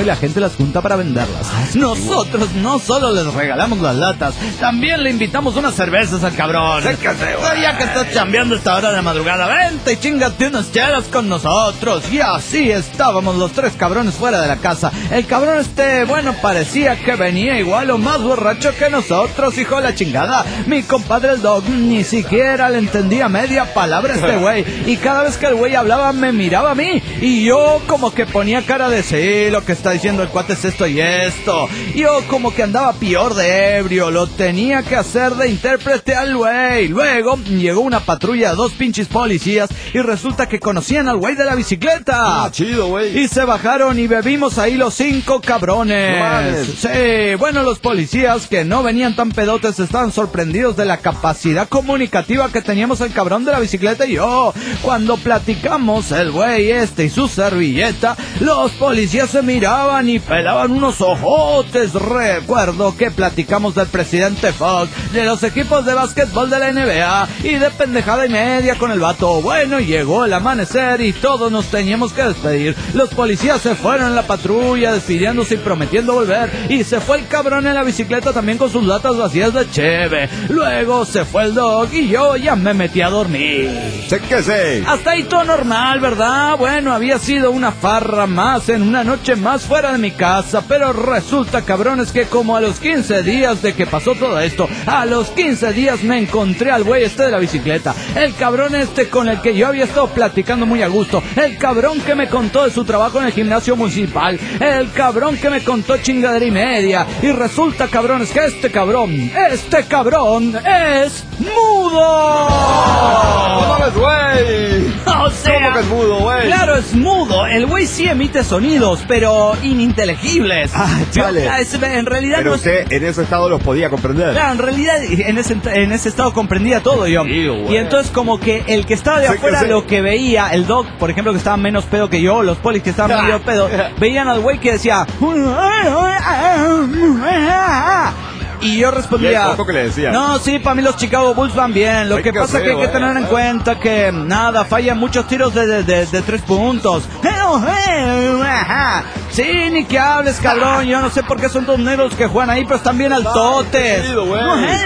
la gente las junta para venderlas. Nosotros no solo les regalamos las latas, también le invitamos unas cervezas al cabrón. Sí que sí, güey. Ya que estás chambeando esta hora de madrugada, vente y chingate unas chelas con nosotros. Y así estábamos los tres cabrones fuera de la casa. El cabrón este, bueno, parecía que venía igual o más borracho que nosotros, hijo de la chingada. Mi compadre el Dog ni siquiera le entendía media palabra a este güey. Y cada vez que el güey hablaba me miraba a mí. Y yo como que ponía cara de sí, lo que está diciendo el cuate es esto y esto. Yo como que andaba peor de ebrio, lo tenía que hacer de intérprete al güey. Luego llegó una patrulla de dos pinches policías y resulta que conocían al güey de la bicicleta. Ah, chido, güey. Y se bajaron y bebimos ahí los cinco cabrones. No, sí, bueno, los policías que no venían tan pedotes estaban sorprendidos de la capacidad comunicativa que teníamos el cabrón de la bicicleta y yo. Cuando platicamos el güey este y su servilleta, los policías se miraban y pelaban unos ojotes. Recuerdo que platicamos del presidente Fox, de los equipos de básquetbol de la N B A y de pendejada y media con el vato. Bueno, llegó el amanecer y todos nos teníamos que despedir. Los policías se fueron en la patrulla despidiéndose y prometiendo volver. Y se fue el cabrón en la bicicleta también con sus latas vacías de cheve. Luego se fue el Dog y yo ya me metí a dormir. Sé que sé. Hasta ahí todo normal, ¿verdad? Bueno, había sido una farra más en una noche más fuera de mi casa. Pero resulta, cabrones, que como a los quince días de que pasó todo esto, a los quince días me encontré al güey este de la bicicleta. El cabrón este con el que yo había estado platicando muy a gusto. El cabrón que me contó de su trabajo en el gimnasio municipal. El cabrón que me contó chingadera y media. Y resulta, cabrones, que este cabrón, este cabrón es mudo. ¡No mames, güey! O sea, ¿Cómo que es mudo, güey? claro, es mudo. El güey sí emite sonidos, pero ininteligibles. Ah, chale. Es- En realidad Pero no es... usted en ese estado los podía comprender. Claro, en realidad en ese, en ese estado comprendía todo yo. Sí, güey. Y entonces como que el que estaba de Sí, que afuera sí. lo que veía, el Doc, por ejemplo, que estaba menos pedo que yo, los polis que estaban medio pedo, veían al güey que decía... Y yo respondía... ¿Y el Coco qué le decía? No, sí, para mí los Chicago Bulls van bien. Lo Hay que que pasa es que hay que hacer, tener en güey. cuenta que, nada, fallan muchos tiros de, de, de, de tres puntos. Sí, ni que hables, cabrón. Yo no sé por qué son dos negros que juegan ahí, pero están bien altotes. chido, güey.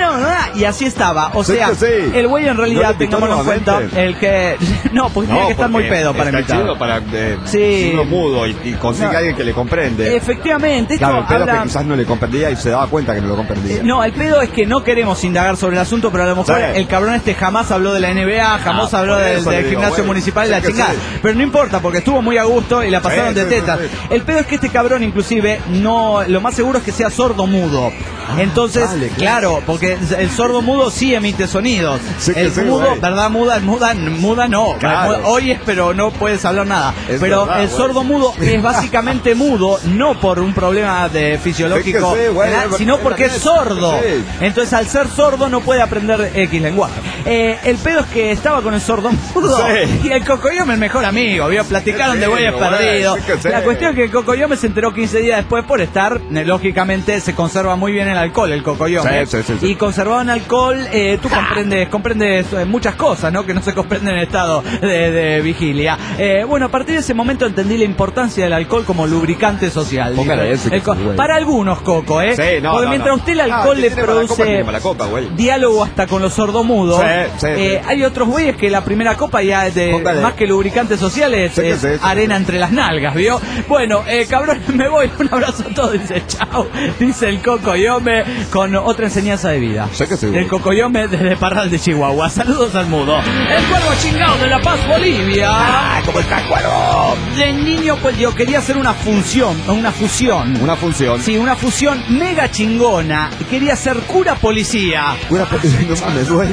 Y así estaba. O Sí sea, que sí. el güey en realidad, ¿No le picó tengámoslo en cuenta, nuevamente? el que... No, porque tiene que estar muy porque pedo para está invitar. chido para eh, Sí. uno mudo y, y consigue No. a alguien que le comprende. Efectivamente, esto Claro, el pedo habla- que quizás no le comprendía y se daba cuenta que no lo comprendía. Eh, No, el pedo es que no queremos indagar sobre el asunto, pero a lo mejor Sí. el cabrón este jamás habló de la N B A, jamás Ah, habló por del, eso del le digo, gimnasio güey. municipal y Sí la que chingada. sí. Pero no importa, porque estuvo muy a gusto y la pasaron Sí, de sí, tetas. sí, sí. El pedo es que este cabrón inclusive no, lo más seguro es que sea sordo mudo. Entonces, dale, claro, claro. porque el sordo mudo sí emite sonidos. Sí que el sí, mudo, güey. ¿verdad? Muda, muda, muda no. Claro. Oyes, pero no puedes hablar nada. Es pero verdad, el güey. sordo mudo es básicamente mudo, no por un problema de fisiológico, Sí que sí, güey, ¿verdad? es sino verdad, porque es sí. sordo. Sí. Entonces, al ser sordo no puede aprender X lenguaje. Eh, el pedo es que estaba con el sordo mudo Sí. y el Cocoyome el mejor amigo, ¿vio? Platicaron Sí, de güeyes güey, perdidos. sí que sí. La cuestión es que el Cocoyome se enteró quince días después por estar, eh, lógicamente se conserva muy bien el alcohol, el Cocoyome. Sí, sí, sí, sí. Y conservado en alcohol, eh, tú comprendes, comprendes eh, muchas cosas, ¿no? Que no se comprenden en estado de, de vigilia. Eh, bueno, a partir de ese momento entendí la importancia del alcohol como lubricante social. Póngale Dijo. ese que El co- sí, güey. Para algunos, Coco, ¿eh? Sí, no, Porque no, mientras no. usted el Ah, alcohol si le tiene mala copa, produce tiene mala copa, güey. diálogo hasta con los sordomudos, Sí, sí, eh, sí. hay otros güeyes que la primera copa ya es de Póngale. más que lubricante social es, Sí que es sí, sí, arena entre las nalgas, ¿vio? Bueno, eh, cabrón, me voy, un abrazo a todos, dice chao, dice el Cocoyome con otra enseñanza de vida. Sí que sí, el güey. Cocoyome desde Parral de Chihuahua. Saludos al mudo. El cuervo chingado de La Paz, Bolivia. Ah, ¿cómo está, cuero? De niño, pues yo quería hacer una función, una fusión. Una función. Sí, una fusión mega chingona. Quería ser cura policía. Una no mames, güey.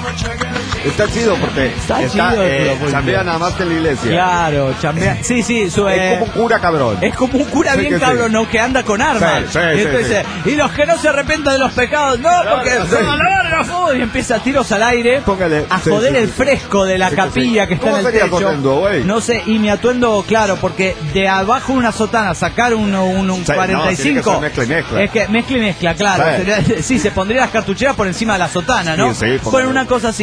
Está chido porque Está está, chido, eh, pero, chambea nada más que en la iglesia. Claro, chambea. Sí, sí, su, eh, Es como un cura cabrón. es como un cura Sí bien que sí. cabrón, ¿no? Que anda con armas. Sí, sí, y sí, entonces, y los que no se arrepientan de los pecados, no, porque sí. son a la verga, fu- y empieza a tiros al aire Póngale. a Sí, joder sí, el sí. fresco de la Sí que capilla sí. que está en ¿Cómo el sería tu techo. atuendo, güey? No sé, y mi atuendo, claro, porque de abajo de una sotana sacar un, un, un Sí, no, cuarenta y cinco. tiene que ser mezcla y mezcla. Es que mezcla y mezcla, claro. Sí. Sería- sí, se pondría las cartucheras por encima de la sotana, ¿no? Sí, sí, póngale. Bueno, una cosa así, jodido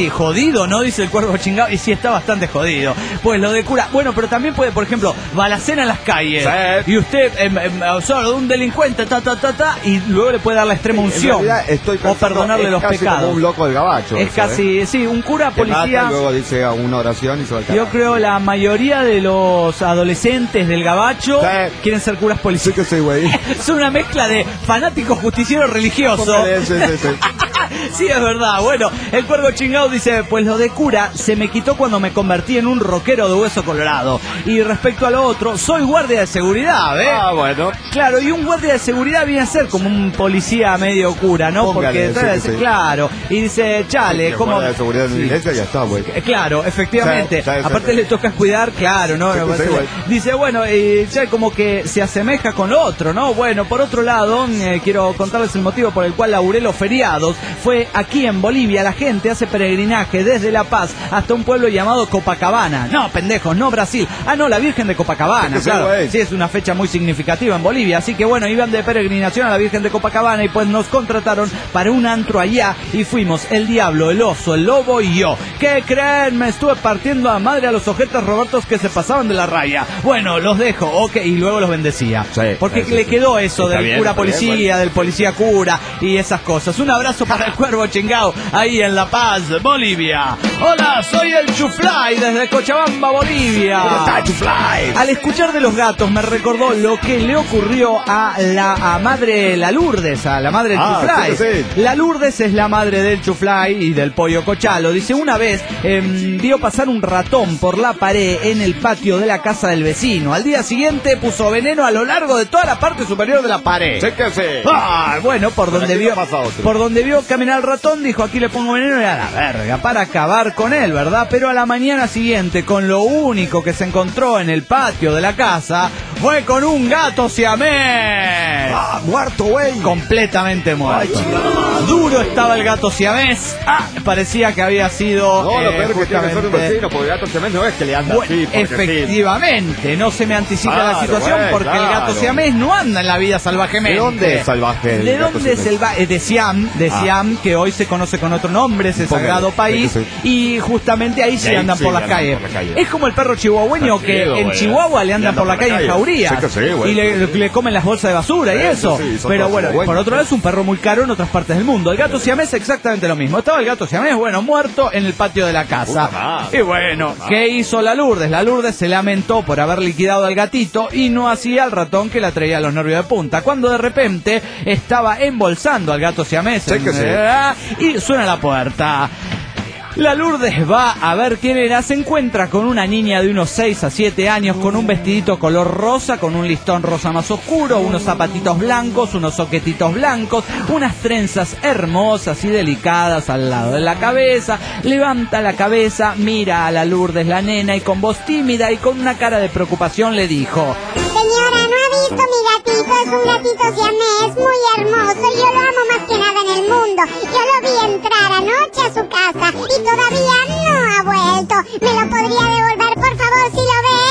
jodido, ¿no? Dice el cuervo chingado. Y sí, está bastante jodido. Pues lo de cura. Bueno, pero también puede, por ejemplo, balacena en las calles. Sí. Y usted, eh, eh, solo un delincuente, ta, ta, ta, ta, y luego le puede dar la extrema unción. Estoy o perdonarle los pecados. Como un loco del gabacho. Es eso, casi, ¿eh? sí, un cura que policía. Mata y luego dice una oración y se va al carajo. Yo creo la mayoría de los adolescentes del gabacho sí. quieren ser curas policías. Sí que sí, güey. Es una mezcla de fanáticos justicieros religiosos. Sí, sí, sí. Sí, es verdad. Bueno, el cuervo chingado dice, pues lo de cura se me quitó cuando me convertí en un rockero de hueso colorado. Y respecto a lo otro, soy guardia de seguridad, ¿eh? Ah, bueno. Claro, y un guardia de seguridad viene a ser como un policía medio cura, ¿no? Póngale, porque, sí, sí. claro, y dice, chale, sí, como... guardia de seguridad en sí. la iglesia ya está, güey. Claro, efectivamente. Sí, sí, Aparte sí. le toca cuidar, claro, ¿no? Sí, no sí, sí, dice, bueno, eh, ya como que se asemeja con lo otro, ¿no? Bueno, por otro lado, eh, quiero contarles el motivo por el cual laburé los feriados. Fue aquí en Bolivia, la gente hace peregrinaje desde La Paz hasta un pueblo llamado Copacabana. No, pendejos, no Brasil. Ah, no, la Virgen de Copacabana, claro. Sí, sí, es una fecha muy significativa en Bolivia. Así que bueno, iban de peregrinación a la Virgen de Copacabana y pues nos contrataron para un antro allá y fuimos el diablo, el oso, el lobo y yo. ¿Qué creen? Me estuve partiendo a madre a los ojetes Robertos que se pasaban de la raya. Bueno, los dejo, ok, y luego los bendecía. Sí, porque sí, le sí. quedó eso está del bien, cura policía, bien, bueno. del policía cura y esas cosas. Un abrazo para el cuervo chingao ahí en La Paz, Bolivia. Hola, soy el Chuflay desde Cochabamba, Bolivia. ¿Cómo está, Chuflay? Al escuchar de los gatos me recordó lo que le ocurrió a la a madre la Lourdes, a la madre del ah, Chuflay. Sí, sí. La Lourdes es la madre del Chuflay y del pollo cochalo. Dice, una vez eh, vio pasar un ratón por la pared en el patio de la casa del vecino. Al día siguiente puso veneno a lo largo de toda la parte superior de la pared. Sí que sí. Ah, bueno, por donde vio por donde vio caminar el ratón, dijo, aquí le pongo veneno y a la verga, para acabar con él, ¿verdad? Pero a la mañana siguiente, con lo único que se encontró en el patio de la casa, fue con un gato siamés. Ah, muerto, güey. Completamente muerto. Ay, duro estaba el gato siamés. Ah, parecía que había sido... No, lo peor eh, que tiene que ser un vecino, porque el gato siamés no es que le anda bueno, así. Efectivamente, sí. No se me anticipa claro, la situación, güey, porque claro. el gato siamés no anda en la vida salvajemente. ¿De dónde es salvaje? ¿De dónde es el va- de Siam? De ah. Siam, que hoy se conoce con otro nombre, ese sagrado país, sí, sí. y justamente ahí se andan, sí, por, la calle. por la calle. Es como el perro chihuahueño que en güey. Chihuahua le andan, andan por la calle, calle en jaurías sí sí, y le, le comen las bolsas de basura sí, y eso. Sí, pero bueno, por otro lado es un perro muy caro en otras partes del mundo. El gato siamés es exactamente lo mismo. Estaba el gato siamés, bueno, muerto en el patio de la casa. Y bueno, ¿qué hizo la Lourdes? La Lourdes se lamentó por haber liquidado al gatito y no hacía al ratón que la traía los nervios de punta. Cuando de repente estaba embolsando al gato siamés sí en, sí. y suena la puerta. La Lourdes va a ver quién era, se encuentra con una niña de unos seis a siete años con un vestidito color rosa, con un listón rosa más oscuro, unos zapatitos blancos, unos soquetitos blancos, unas trenzas hermosas y delicadas al lado de la cabeza. Levanta la cabeza, mira a la Lourdes, la nena, y con voz tímida y con una cara de preocupación le dijo: señora, ¿no ha visto mi gatito? Es un gatito siamés muy hermoso. Yo lo amo más que nada en el mundo. Yo lo vi entrar anoche a su casa y todavía no ha vuelto. ¿Me lo podría devolver, por favor, si lo ve?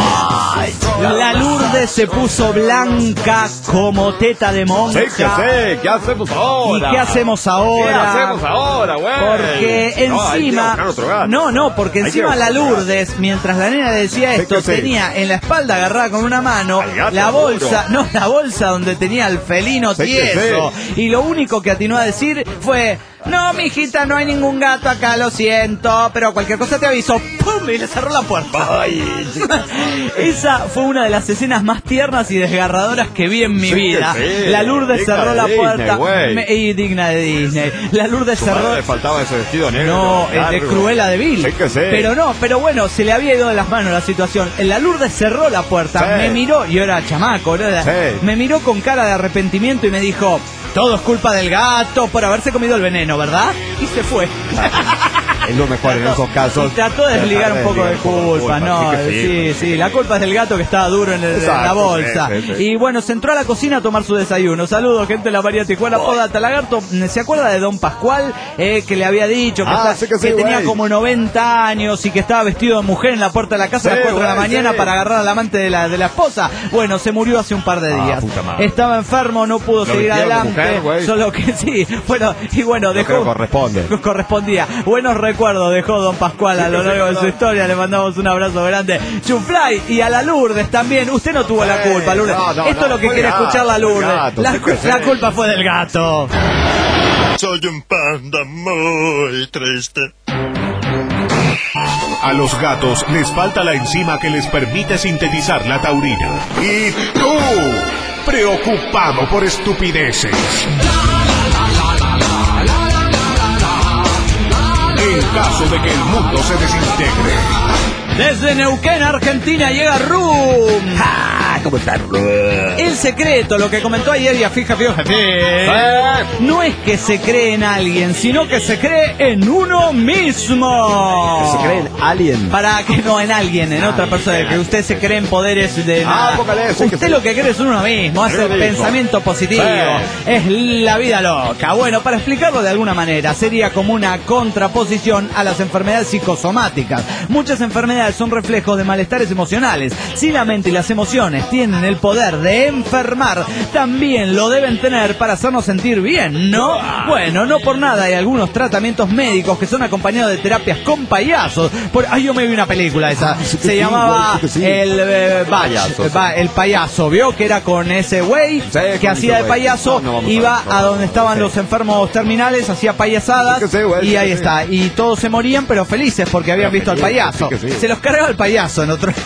La Lourdes se puso blanca como teta de monja. Sí que sí, ¿qué hacemos ahora? ¿Y qué hacemos ahora? ¿Qué hacemos ahora, güey? Porque no, encima... No, no, porque encima la Lourdes, mientras la nena decía esto, sí tenía sí. en la espalda agarrada con una mano la bolsa, no, la bolsa donde tenía el felino sí tieso. Sí. Y lo único que atinó a decir fue: no, mijita, no hay ningún gato acá, lo siento, pero cualquier cosa te aviso. ¡Pum! Y le cerró la puerta. Ay. Esa fue una de las escenas más tiernas y desgarradoras que vi en mi sí, vida. Sí. La Lourdes digna cerró la puerta. Disney, me, y digna de Disney. La Lourdes Su cerró... le faltaba ese vestido negro. No, el de Cruella de Vil. Sí que sí. Pero no, pero bueno, se le había ido de las manos la situación. La Lourdes cerró la puerta, sí. me miró, yo era chamaco, ¿no? Sí. Me miró con cara de arrepentimiento y me dijo: todo es culpa del gato por haberse comido el veneno, ¿verdad? Y se fue. Es lo mejor en esos casos. Y trató de desligar un poco de culpa, ¿no? Sí, sí, la culpa es del gato que estaba duro en, el, Exacto, en la bolsa. Sí, sí, sí. Y bueno, se entró a la cocina a tomar su desayuno. Saludos, gente de la María Tijuana, oh. Poda Talagarto. ¿Se acuerda de Don Pascual? Eh, que le había dicho que, ah, está, que, sí, que tenía como noventa años y que estaba vestido de mujer en la puerta de la casa sí, a las cuatro de la mañana sí. para agarrar al amante de la, de la esposa. Bueno, se murió hace un par de días. Ah, estaba enfermo, no pudo Lo seguir adelante. Mujer, solo que sí, bueno, y bueno, dejó. Corresponde. Correspondía. Buenos recuerdos recuerdo dejó don Pascual a lo largo de su historia. Le mandamos un abrazo grande. Chuflay y a la Lourdes también. Usted no tuvo la culpa, Lourdes. No, no, Esto no, es lo que quiere gato, escuchar la Lourdes. gato, la, sí que la sí. culpa fue del gato. Soy un panda muy triste. A los gatos les falta la enzima que les permite sintetizar la taurina. Y tú, preocupado por estupideces. En caso de que el mundo se desintegre. Desde Neuquén, Argentina, llega Rum. Ah, ¿cómo está? El secreto, lo que comentó ayer ya fija, fija, fija, no es que se cree en alguien, sino que se cree en uno mismo. ¿Se creen alien? Para que no en alguien, en otra persona, que usted se cree en poderes de nada. Ah, póngale eso, usted que lo sí. que cree es uno mismo, hace el Rico. pensamiento positivo, Sí. es la vida loca. Bueno, para explicarlo de alguna manera, sería como una contraposición a las enfermedades psicosomáticas. Muchas enfermedades son reflejos de malestares emocionales. Si la mente y las emociones tienen el poder de enfermar, también lo deben tener para hacernos sentir bien, ¿no? Bueno, no por nada hay algunos tratamientos médicos que son acompañados de terapias con payasos. Por, ay, yo me vi una película esa. sí que Se sí, llamaba güey, sí que sí. El eh, Batch, Payaso, sí. va, El Payaso, ¿vio? Que era con ese güey Sí, que con hacía ese de güey. payaso, No, no vamos a iba ver, no, a donde estaban sí. los enfermos terminales, hacía payasadas Sí que sí, güey, y sí ahí que sí. está. Y todos se morían, pero felices porque habían Pero visto al felices, payaso. sí que sí. Se los cargaba el payaso en otro.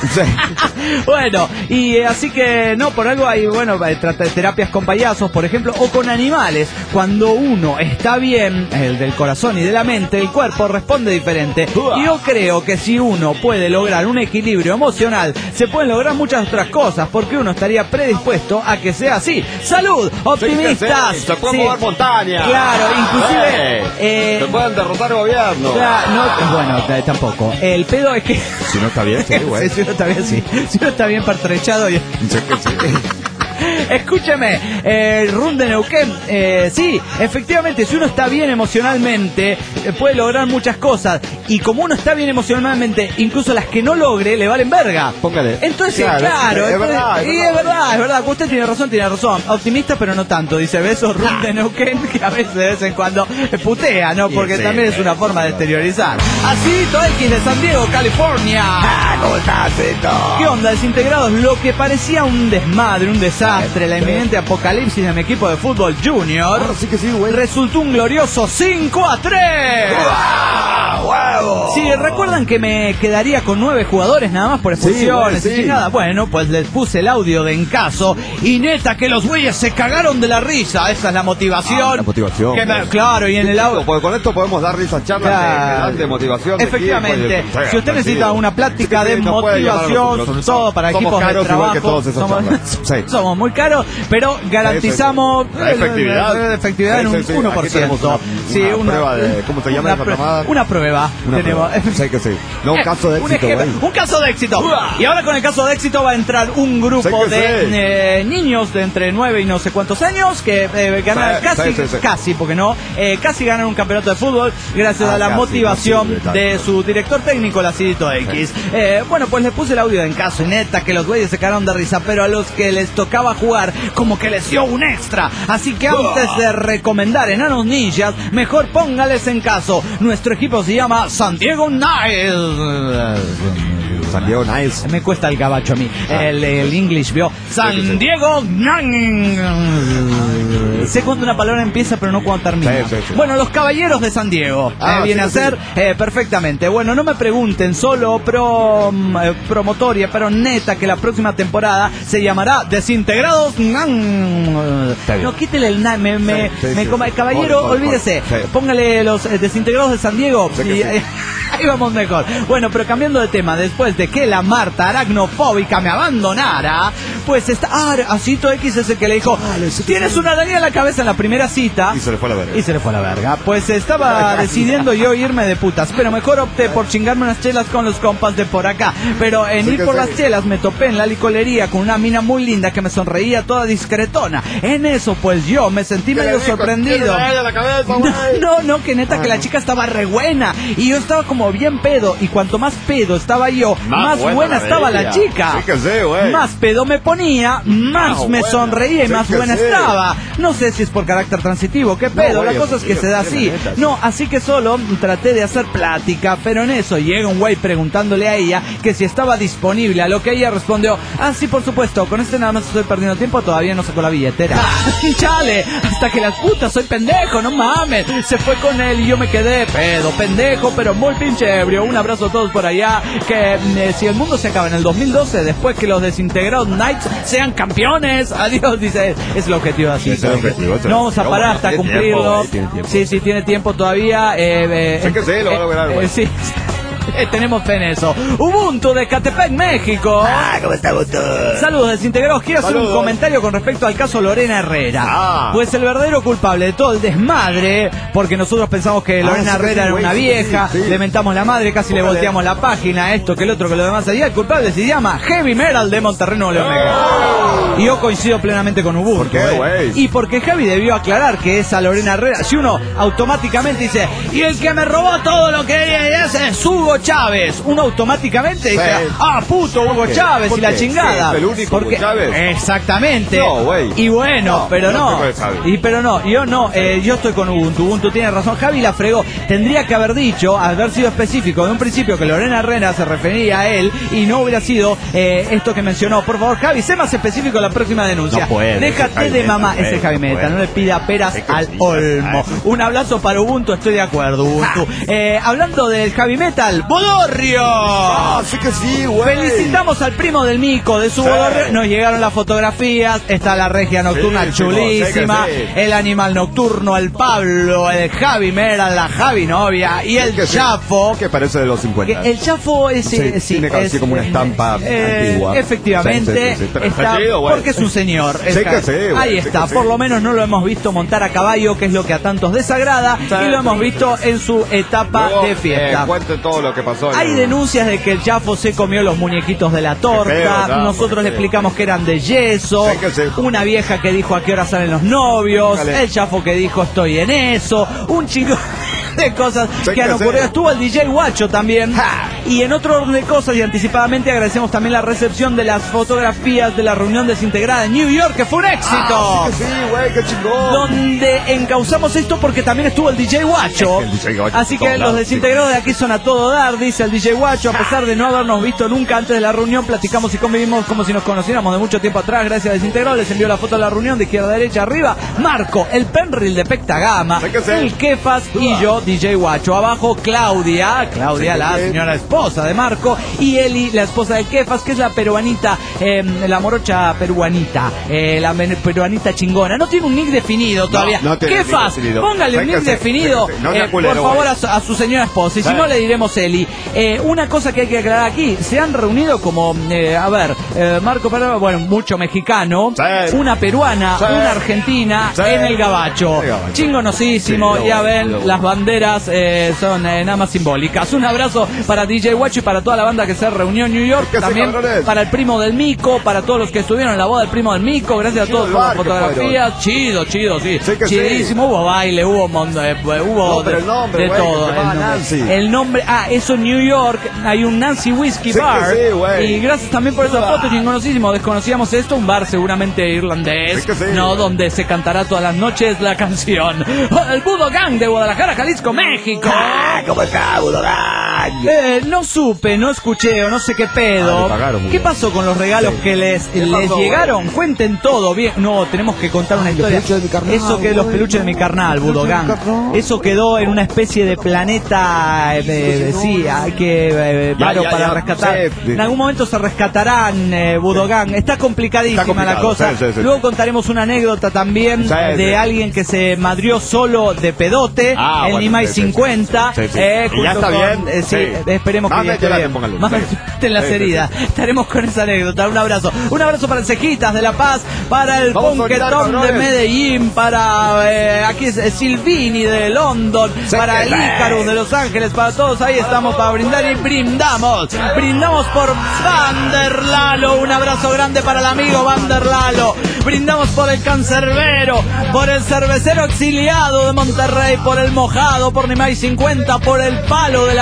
Bueno, y eh, así que no, por algo hay, bueno, eh, trata de terapias con payasos, por ejemplo, o con animales. Cuando uno está bien, el del corazón y de la mente, el cuerpo responde diferente. Y yo creo que si uno puede lograr un equilibrio emocional, se pueden lograr muchas otras cosas, porque uno estaría predispuesto a que sea así. ¡Salud! ¡Optimistas! Sí, se pueden Sí. mover montañas. Claro, inclusive... Sí. eh, Se pueden derrotar gobierno. Claro, no, bueno, t- tampoco. El pedo es que... Si no está bien, sí, güey. Sí, si uno está bien, sí. Si uno está bien pertrechado y... Sí que sí. Escúcheme, eh, Run de Neuquén, eh, sí, efectivamente, si uno está bien emocionalmente, eh, puede lograr muchas cosas. Y como uno está bien emocionalmente, incluso las que no logre, le valen verga. Póngale. Entonces, Claro, claro, es entonces- verdad, es y verdad. es verdad, es verdad, usted tiene razón, tiene razón. Optimista, pero no tanto, dice Besos Run de Neuquén, que a veces de vez en cuando putea, ¿no? Porque Sí, también sí, es una sí, forma de sí. exteriorizar. Así, X de San Diego, California. Ah, ¿cómo estás, Tito? ¿Qué onda, desintegrados? Lo que parecía un desmadre, un desastre, la inminente apocalipsis de mi equipo de fútbol junior, Ah, sí que sí, güey. resultó un glorioso cinco a tres. ¡Huevo! Sí, recuerdan que me quedaría con nueve jugadores nada más por expulsiones Sí, güey, y sí. chingada. Bueno, pues les puse el audio de en caso y neta que los güeyes se cagaron de la risa. Esa es la motivación. Ah, la motivación, Que me- güey. claro, y en el audio. Pues con esto podemos dar risas charlas de- Claro. de, de motivación. de Efectivamente, equipo y de- si usted necesita una plática Sí, sí, de nos puede llamar a motivación, nosotros. sobre todo para Somos equipos de caros igual trabajo, que todos esos somos, charlas. Sí. somos muy caros, pero garantizamos La efectividad. eh, efectividad en Sí, un sí, sí. uno por Aquí tenemos ciento. una- Sí, una prueba de- ¿cómo se llama una esa prue- mamada? Una prueba. Una tenemos. prueba. Sí que sí. No, un caso de Un éxito, ejemplo, güey. un caso de éxito. Y ahora con el caso de éxito va a entrar un grupo Sí que de sí. eh, niños de entre nueve y no sé cuántos años que eh, ganan Sí, casi, sí, sí, sí. casi, porque no, eh, casi ganan un campeonato de fútbol gracias Ah, a la casi, motivación no sirve de tanto. su director técnico, Lacidito X. Eh, bueno, pues le puse el audio de en caso y neta que los güeyes se cagaron de risa, pero a los que les tocaba jugar como que les dio un extra. Así que antes de recomendar Enanos Ninjas, mejor póngales en caso. Nuestro equipo se llama San Diego Knights. San Diego Nice. Me cuesta el gabacho a mí. El, el English, vio. San Sí, sí. Diego. Sé cuándo una palabra empieza, pero no cuando termina. Sí, sí, sí. Bueno, los caballeros de San Diego. Ah, eh, viene sí, a ser eh, perfectamente. Bueno, no me pregunten, solo pro, mm, eh, promotoria, pero neta que la próxima temporada se llamará Desintegrados. bien. No, quítele el na, me, me, Sí, sí, me sí, coma- sí. caballero, Por- por- olvídese. por- sí. Póngale los eh, Desintegrados de San Diego. Sí que y, sí. eh, ahí vamos mejor. Bueno, pero cambiando de tema, después de que la Marta aracnofóbica me abandonara, pues está. Ah, Asito X es el que le dijo: tienes una araña en la cabeza en la primera cita. Y se le fue a la verga. Y se le fue a la verga. Pues estaba decidiendo yo irme de putas, pero mejor opté por chingarme unas chelas con los compas de por acá. Pero en Sí ir que por sí. las chelas me topé en la licolería con una mina muy linda que me sonreía toda discretona. En eso, pues yo me sentí medio sorprendido. No, no, no, que neta que la chica estaba re buena y yo estaba como bien pedo, y cuanto más pedo estaba yo, más, Más buena, buena la estaba de la ella. chica. Sí que sí, güey. Más pedo me ponía. ponía, más Ah, me bueno, sonreía y sí más que buena sí. estaba. No sé si es por carácter transitivo, qué pedo, güey, la cosa es que sí, se da sí, así. la neta, sí. No, así que solo traté de hacer plática, pero en eso llega un güey preguntándole a ella que si estaba disponible, a lo que ella respondió, ah, sí, por supuesto, con este nada más estoy perdiendo tiempo, todavía no sacó la billetera. Chale, hasta que las putas, soy pendejo, no mames. Se fue con él y yo me quedé pedo, pendejo, pero muy pinche ebrio. Un abrazo a todos por allá, que eh, si el mundo se acaba en el dos mil doce, después que los desintegrados Knights sean campeones, adiós, dice, es el objetivo así. Es el objetivo, es el No vamos a objetivo. parar Bueno, hasta tiene cumplirlo. tiempo, eh, tiene tiempo. Sí, sí, tiene tiempo todavía. Eh, eh, Sé que sí, lo va a lograr, güey. eh, sí. Eh, tenemos fe en eso. Ubuntu de Catepec, México. Ah, ¿cómo está, Gusto? Saludos desintegrados. Quiero hacer un Saludos. comentario con respecto al caso Lorena Herrera. Ah. Pues el verdadero culpable de todo el desmadre, porque nosotros pensamos que Ah, Lorena sí que Herrera sí, era güey, una sí que vieja, sí, sí. le mentamos la madre, casi le Ojalá. volteamos la página, esto, que el otro, que lo demás. Allá el culpable se llama Heavy Metal de Monterrey, Nuevo León. Y yo coincido plenamente con Ubuntu. ¿Por qué, eh. güey? Y porque Javi debió aclarar que esa Lorena Herrera, si uno automáticamente dice, y el que me robó todo lo que ella hace es Hugo Chávez, uno automáticamente dice, Sí. ah, puto Hugo ¿Por qué? Chávez ¿Por y la qué? chingada. Sí, es el único Hugo Chávez. Exactamente. No, güey. Y bueno, No, pero no no. te puedes saber. Y pero no, yo no, eh, yo estoy con Ubuntu. Ubuntu tiene razón. Javi la fregó. Tendría que haber dicho, haber sido específico de un principio que Lorena Herrera se refería a él y no hubiera sido eh, esto que mencionó. Por favor, Javi, sé más específico en la próxima denuncia. No puede, Déjate ese Javi de Meta, mamá, güey, ese Javi no Meta, puede. no le pida peras Es que al sí, olmo. ah, Un abrazo para Ubuntu, estoy de acuerdo, Ubuntu. Eh, hablando del Javi Metal, Bodorrio. Ah, sí que sí, güey. Felicitamos al primo del Mico de su Sí. bodorrio. Nos llegaron las fotografías. Está la regia nocturna Sí, chulísima. sí, sí. El animal nocturno, el Pablo, el Javi Mera, la Javi novia y el Sí que sí. Chafo. Que parece de los Que cincuenta. el Chafo es, Sí, eh, sí, tiene casi es, como una estampa eh, antigua. Efectivamente, Sí, sí, sí, pero está, está chido, güey. porque es un señor. Sí es que sí, güey, Ahí sí está, que sí. por lo menos no lo hemos visto montar a caballo, que es lo que a tantos desagrada, Sí, y lo hemos sí, visto en su etapa Luego, de fiesta. Eh, cuente todo lo que pasó. en Hay el- denuncias de que el Chafo se comió los muñequitos de la torta. Qué feo, no, Nosotros porque le sí. explicamos que eran de yeso. Sí que sí. Una vieja que dijo a qué hora salen los novios. Dale. El Chafo que dijo estoy en eso. Un chico de cosas Sí que han que sí. ocurrido. Estuvo el D J Guacho también. Y en otro orden de cosas y anticipadamente agradecemos también la recepción de las fotografías de la reunión desintegrada en New York, que fue un éxito. Ah, sí que sí, güey, qué chingón. Donde encauzamos esto porque también estuvo el D J Guacho. Es que el D J Guacho Así por que todos los lados, desintegrados de aquí son a todo dar, dice el D J Guacho. A pesar de no habernos visto nunca antes de la reunión, platicamos y convivimos como si nos conociéramos de mucho tiempo atrás. Gracias a desintegrados, les envió la foto de la reunión de izquierda a derecha arriba. Marco, el Penril de Pectagama, Sí que sí. el Kefas y yo, D J Guacho. Abajo Claudia, Claudia, Sí que la sí. señora esposa de Marco, y Eli, la esposa de Kefas, que es la peruanita, eh, la morocha peruanita, eh, la men- peruanita chingona. No tiene un nick definido todavía. no tiene nick Kefas, definido. póngale un Sí nick que sí, definido, sí que sí. No sea eh, culero, por favor, güey. a su, a su señora esposa. Y si Sí. no, le diremos Eli. Eh, una cosa que hay que aclarar aquí: se han reunido como, eh, a ver, eh, Marco, Perú, bueno, mucho mexicano, Sí. una peruana, Sí. una argentina Sí. en el gabacho. El gabacho. Chingonosísimo. Sí, ya lo- ven, lo- las banderas eh, son eh, nada más simbólicas. Un abrazo para D J Guacho y para toda la banda que se reunió en New York. ¿Qué hace, También cabrones? para el primo del Mico, para todos los que estuvieron en la boda del primo del Mico. Gracias a Chido todos el por las bar que fotografías. Chido, chido, sí. Sí que sí. Chidísimo. Hubo baile, hubo, mon- eh, hubo No, pero de, el nombre, de güey, todo. que se llama el, nombre. Nancy. El nombre, ah, eso en New York. Hay un Nancy Whiskey Sí que Bar. sí, güey. Y gracias también por esa foto, chingonosísimo. Desconocíamos esto, un bar seguramente irlandés. Sí que sí. No, donde se cantará todas las noches la canción. El Budo Gang de Guadalajara, Jalisco, México. Ah, ¿cómo está, Budogán? Eh, no supe, no escuché o no sé qué pedo. Ah, le pagaron, muy ¿Qué bien. pasó con los regalos Sí. que les, ¿Qué les pasó, llegaron? Cuenten todo bien. No, tenemos que contar una Ay, los historia. peluches de mi carnal, Eso que los güey. peluches de mi carnal, Los peluches de mi Budogán. carnal. Eso quedó en una especie de planeta. eh, de- Sí, sí, hay que eh, Ya, paro ya, para ya, rescatar. sí. En algún momento se rescatarán, eh, Budogán. Está complicadísima Está complicado, la cosa. sí, sí, sí. Luego contaremos una anécdota también Sí, de sí. alguien que se madrió solo de pedote Ah, en bueno, Nimay sí, sí, sí. cincuenta. Sí, sí. eh, ¿Y ya junto está con- bien? eh, sí, Sí. esperemos que Más ya esté metiolate, bien. póngale. Más Sí. metiolate en las Sí, sí, heridas. Estaremos con esa anécdota. Un abrazo. Un abrazo para el Cejitas de La Paz, para el Vamos a soltar, Ponquetón de cabrones. Medellín, para eh, aquí es eh, Silvini de London, Sí, para el sí. Ícarus de Los Ángeles, para todos. Ahí estamos para brindar y brindamos. Brindamos por Vander Lalo. Un abrazo grande para el amigo Vander Lalo. Brindamos por el cancerbero, por el cervecero exiliado de Monterrey, por el mojado, por Nimay cincuenta, por el palo de La Paz.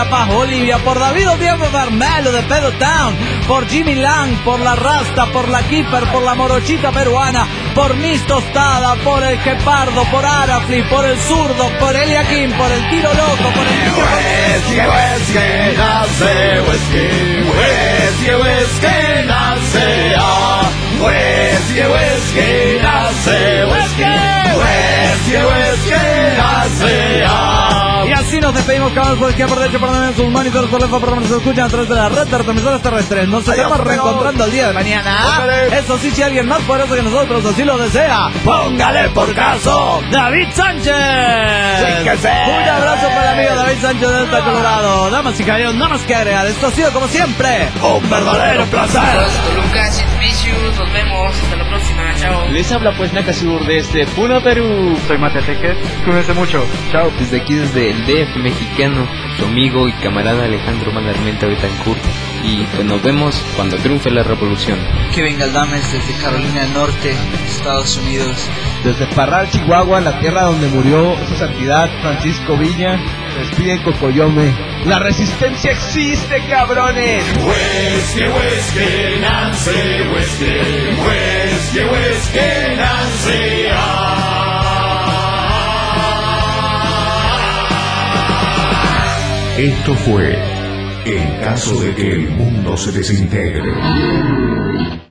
Bolivia, por David Diego Vermelo de Pedro Town, por Jimmy Lang, por la Rasta, por la Keeper, por la Morochita peruana, por Miss Tostada, por el Gepardo, por Arafli, por el Zurdo, por Eliakim, por el Tiro Loco, por el Niño Whisky, whisky, nace, whisky, whisky, whisky, nace, ah, whisky, whisky, nace, whisky, whisky, whisky, nace, ah. Y así nos despedimos, cabros, por izquierda, por derecha, por donde sus monitores, por lejos, por donde se escuchan a través de la red de retransmisores terrestres. Nos estaremos reencontrando el día de mañana. Eso sí, si alguien más poderoso que nosotros así lo desea, Póngale por caso, David Sánchez. Sí que sí. Un abrazo para el amigo David Sánchez de Delta Colorado. Damas y caballeros, nada más que agregar. Esto ha sido, como siempre, un verdadero placer. Lucas Vicious, nos vemos, hasta la próxima, chao. Les habla pues Nakasur desde Puno, Perú. Soy Mateteque, cuídense mucho, chao. Desde aquí, desde el D F mexicano, su amigo y camarada Alejandro Malarmenta Betancourt. Y pues nos vemos cuando triunfe la revolución. Kevin Galdames desde Carolina del Norte, Estados Unidos. Desde Parral, Chihuahua, la tierra donde murió su santidad Francisco Villa, despide Cocoyome. La resistencia existe, cabrones. Whisky, whisky, Nancy, whisky, whisky, whisky, Nancy, ah. Esto fue En caso de que el mundo se desintegre.